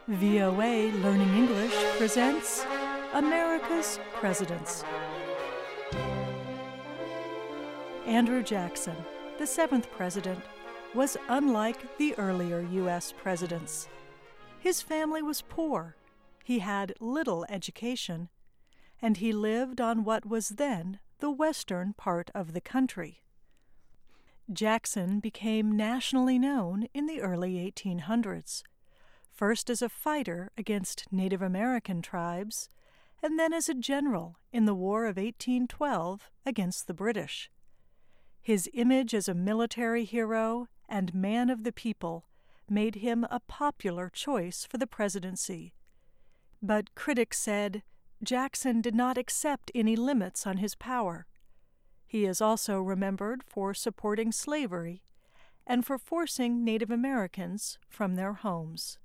VOA Learning English presents America's Presidents. Andrew Jackson, the seventh president, was unlike the earlier U.S. presidents. His family was poor, he had little education, and he lived on what was then the western part of the country. Jackson became nationally known in the early 1800s. First as a fighter against Native American tribes, and then as a general in the War of 1812 against the British. His image as a military hero and man of the people made him a popular choice for the presidency. But critics said Jackson did not accept any limits on his power. He is also remembered for supporting slavery and for forcing Native Americans from their homes.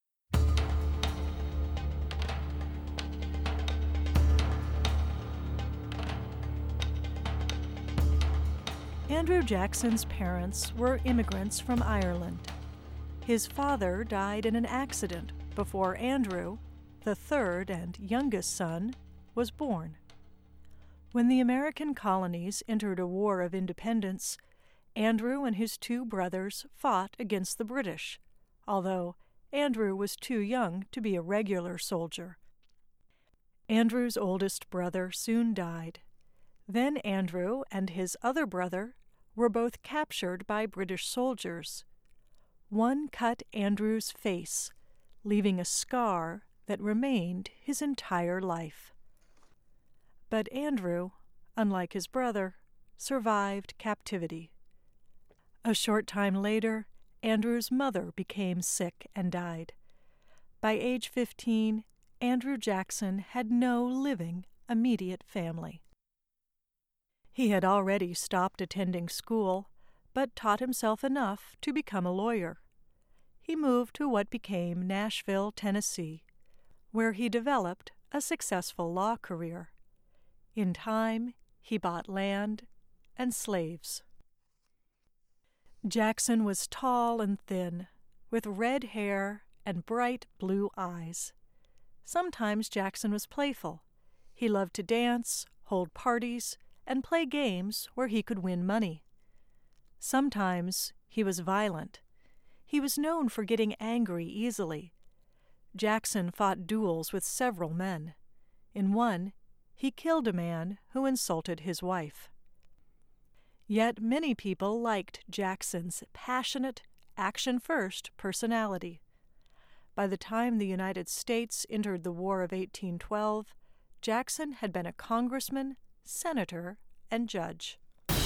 Andrew Jackson's parents were immigrants from Ireland. His father died in an accident before Andrew, the third and youngest son, was born. When the American colonies entered a war of independence, Andrew and his two brothers fought against the British, although Andrew was too young to be a regular soldier. Andrew's oldest brother soon died. Then Andrew and his other brother were both captured by British soldiers. One cut Andrew's face, leaving a scar that remained his entire life. But Andrew, unlike his brother, survived captivity. A short time later, Andrew's mother became sick and died. By age 15, Andrew Jackson had no living immediate family. He had already stopped attending school, but taught himself enough to become a lawyer. He moved to what became Nashville, Tennessee, where he developed a successful law career. In time, he bought land and slaves. Jackson was tall and thin, with red hair and bright blue eyes. Sometimes Jackson was playful. He loved to dance, hold parties, and play games where he could win money. Sometimes he was violent. He was known for getting angry easily. Jackson fought duels with several men. In one, he killed a man who insulted his wife. Yet many people liked Jackson's passionate, action-first personality. By the time the United States entered the War of 1812, Jackson had been a congressman, senator, and judge.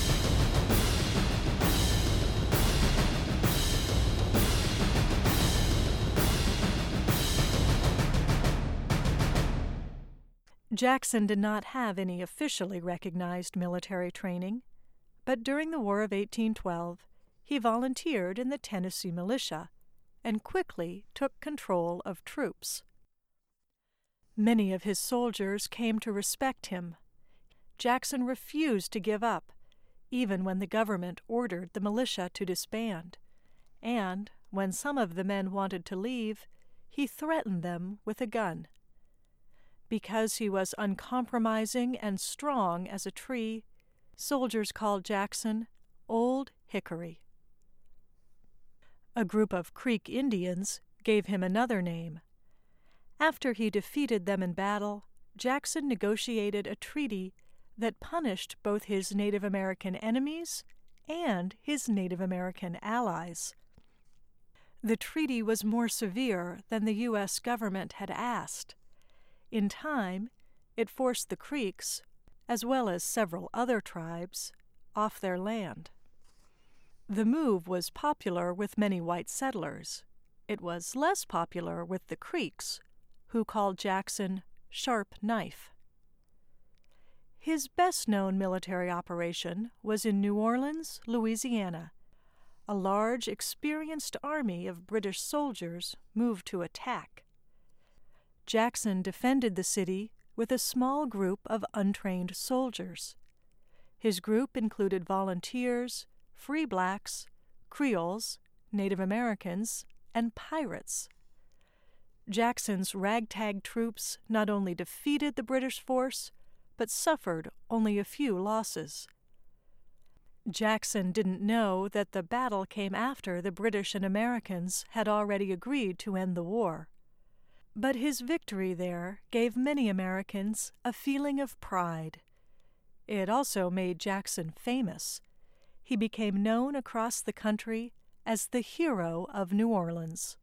Jackson did not have any officially recognized military training, but during the War of 1812, he volunteered in the Tennessee militia and quickly took control of troops. Many of his soldiers came to respect him. Jackson refused to give up, even when the government ordered the militia to disband, and when some of the men wanted to leave, he threatened them with a gun. Because he was uncompromising and strong as a tree, soldiers called Jackson Old Hickory. A group of Creek Indians gave him another name. After he defeated them in battle, Jackson negotiated a treaty that punished both his Native American enemies and his Native American allies. The treaty was more severe than the U.S. government had asked. In time, it forced the Creeks, as well as several other tribes, off their land. The move was popular with many white settlers. It was less popular with the Creeks, who called Jackson Sharp Knife. His best-known military operation was in New Orleans, Louisiana. A large, experienced army of British soldiers moved to attack. Jackson defended the city with a small group of untrained soldiers. His group included volunteers, free blacks, Creoles, Native Americans, and pirates. Jackson's ragtag troops not only defeated the British force, but suffered only a few losses. Jackson didn't know that the battle came after the British and Americans had already agreed to end the war. But his victory there gave many Americans a feeling of pride. It also made Jackson famous. He became known across the country as the hero of New Orleans.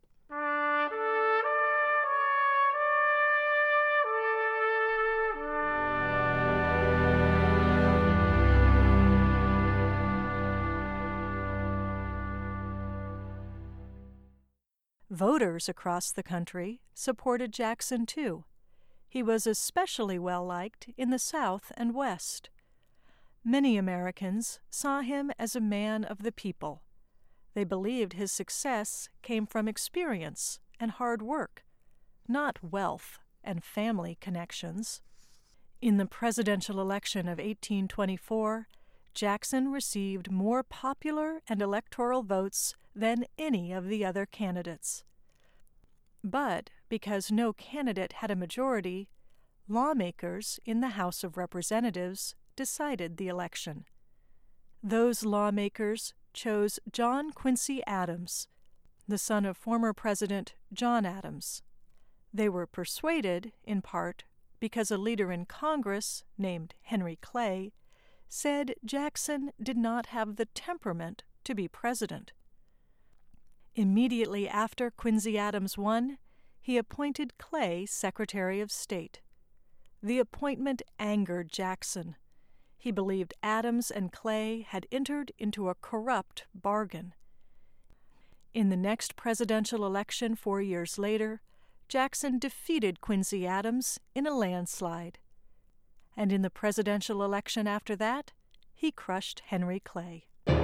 Voters across the country supported Jackson too. He was especially well-liked in the South and West. Many Americans saw him as a man of the people. They believed his success came from experience and hard work, not wealth and family connections. In the presidential election of 1824, Jackson received more popular and electoral votes than any of the other candidates. But because no candidate had a majority, lawmakers in the House of Representatives decided the election. Those lawmakers chose John Quincy Adams, the son of former President John Adams. They were persuaded, in part, because a leader in Congress, named Henry Clay, said Jackson did not have the temperament to be president. Immediately after Quincy Adams won, he appointed Clay Secretary of State. The appointment angered Jackson. He believed Adams and Clay had entered into a corrupt bargain. In the next presidential election 4 years later, Jackson defeated Quincy Adams in a landslide. And in the presidential election after that, he crushed Henry Clay.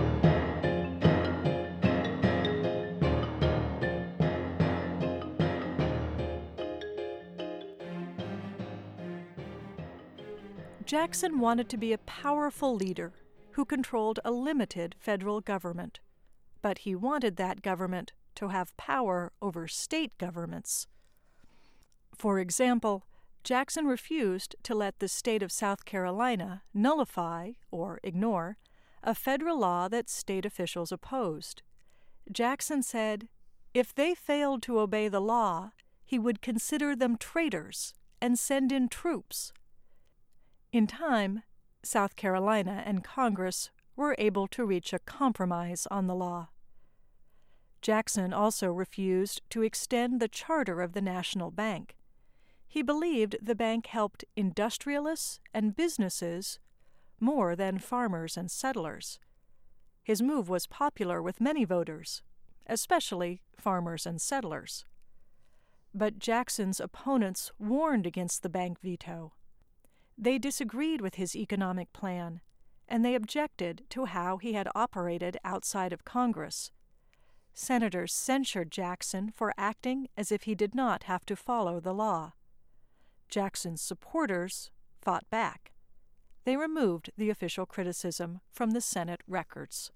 Jackson wanted to be a powerful leader who controlled a limited federal government, but he wanted that government to have power over state governments. For example, Jackson refused to let the state of South Carolina nullify, or ignore, a federal law that state officials opposed. Jackson said if they failed to obey the law, he would consider them traitors and send in troops. In time, South Carolina and Congress were able to reach a compromise on the law. Jackson also refused to extend the charter of the National Bank. He believed the bank helped industrialists and businesses more than farmers and settlers. His move was popular with many voters, especially farmers and settlers. But Jackson's opponents warned against the bank veto. They disagreed with his economic plan, and they objected to how he had operated outside of Congress. Senators censured Jackson for acting as if he did not have to follow the law. Jackson's supporters fought back. They removed the official criticism from the Senate records.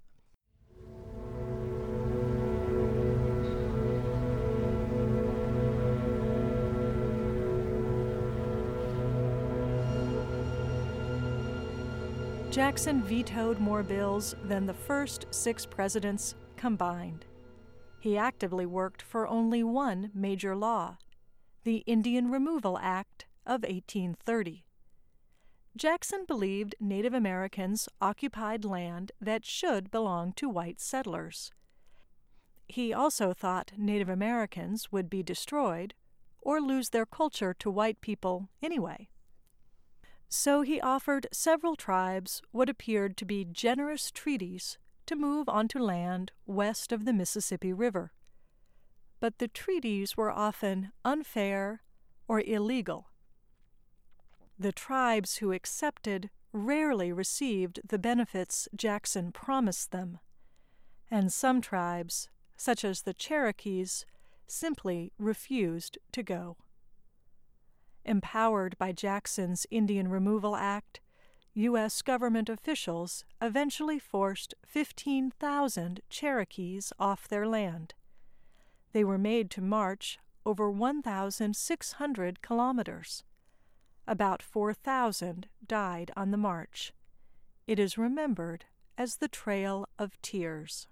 Jackson vetoed more bills than the first 6 presidents combined. He actively worked for only one major law, the Indian Removal Act of 1830. Jackson believed Native Americans occupied land that should belong to white settlers. He also thought Native Americans would be destroyed or lose their culture to white people anyway. So he offered several tribes what appeared to be generous treaties to move onto land west of the Mississippi River. But the treaties were often unfair or illegal. The tribes who accepted rarely received the benefits Jackson promised them, and some tribes, such as the Cherokees, simply refused to go. Empowered by Jackson's Indian Removal Act, U.S. government officials eventually forced 15,000 Cherokees off their land. They were made to march over 1,600 kilometers. About 4,000 died on the march. It is remembered as the Trail of Tears.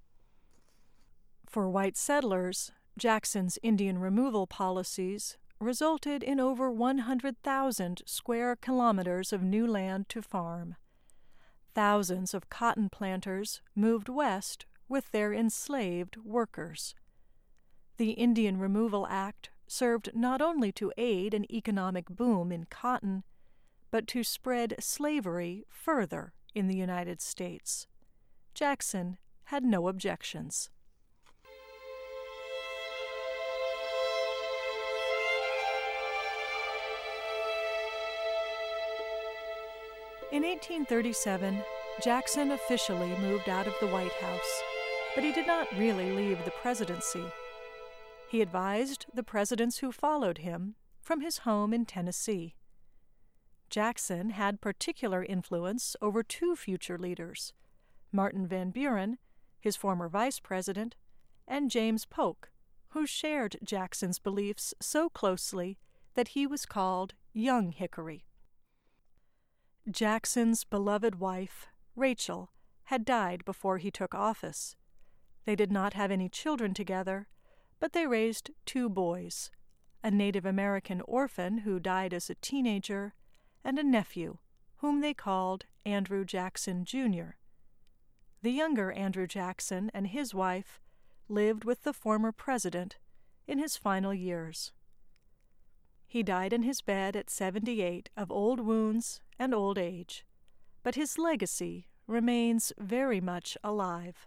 For white settlers, Jackson's Indian removal policies resulted in over 100,000 square kilometers of new land to farm. Thousands of cotton planters moved west with their enslaved workers. The Indian Removal Act served not only to aid an economic boom in cotton, but to spread slavery further in the United States. Jackson had no objections. In 1837, Jackson officially moved out of the White House, but he did not really leave the presidency. He advised the presidents who followed him from his home in Tennessee. Jackson had particular influence over two future leaders, Martin Van Buren, his former vice president, and James Polk, who shared Jackson's beliefs so closely that he was called Young Hickory. Jackson's beloved wife, Rachel, had died before he took office. They did not have any children together, but they raised two boys, a Native American orphan who died as a teenager, and a nephew, whom they called Andrew Jackson, Jr. The younger Andrew Jackson and his wife lived with the former president in his final years. He died in his bed at 78 of old wounds and old age, but his legacy remains very much alive.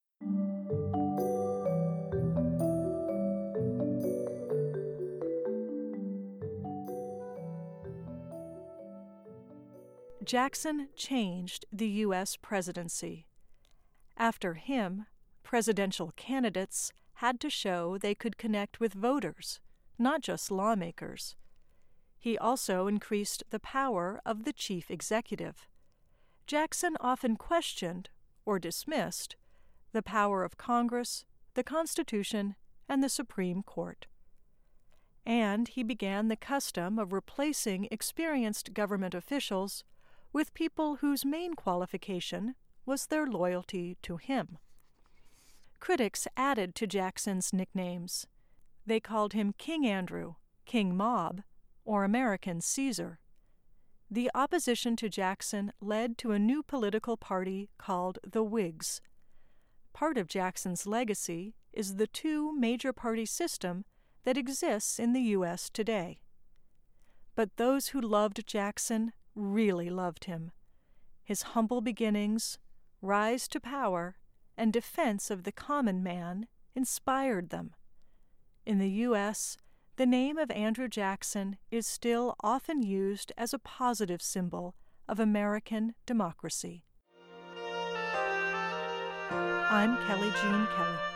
Jackson changed the U.S. presidency. After him, presidential candidates had to show they could connect with voters, not just lawmakers. He also increased the power of the chief executive. Jackson often questioned, or dismissed, the power of Congress, the Constitution, and the Supreme Court. And he began the custom of replacing experienced government officials with people whose main qualification was their loyalty to him. Critics added to Jackson's nicknames. They called him King Andrew, King Mob, or American Caesar. The opposition to Jackson led to a new political party called the Whigs. Part of Jackson's legacy is the two major party system that exists in the U.S. today. But those who loved Jackson really loved him. His humble beginnings, rise to power, and defense of the common man inspired them. In the U.S., the name of Andrew Jackson is still often used as a positive symbol of American democracy. I'm Kelly Jean Kelly.